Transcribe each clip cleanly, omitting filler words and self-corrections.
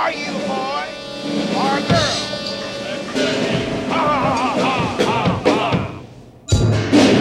Are you a boy or a girl? Ha ha ha ha ha ha!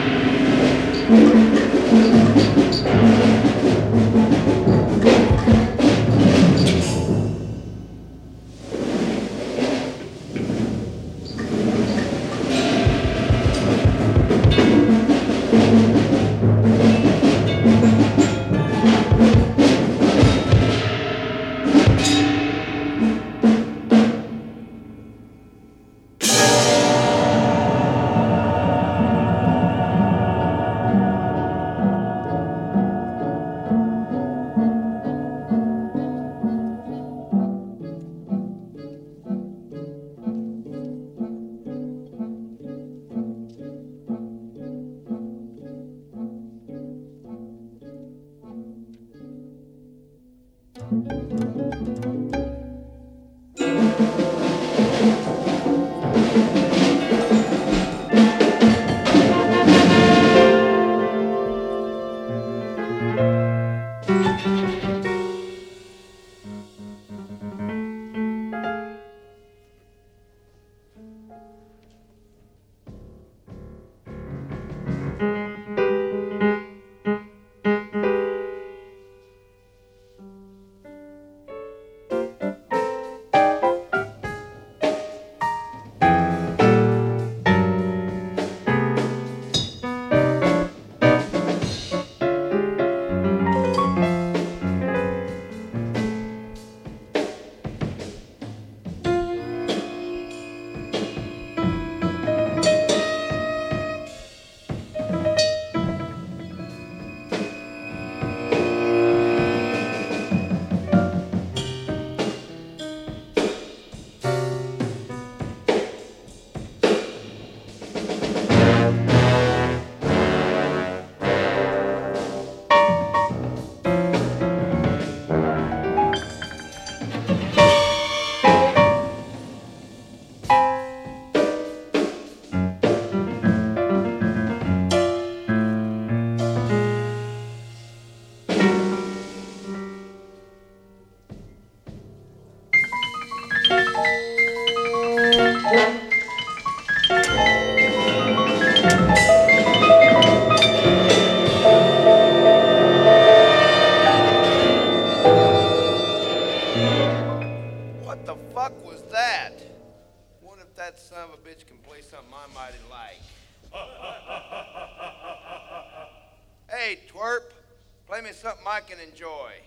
What the fuck was that? Wonder if that son of a bitch can play something I might like. Hey, twerp, play me something I can enjoy.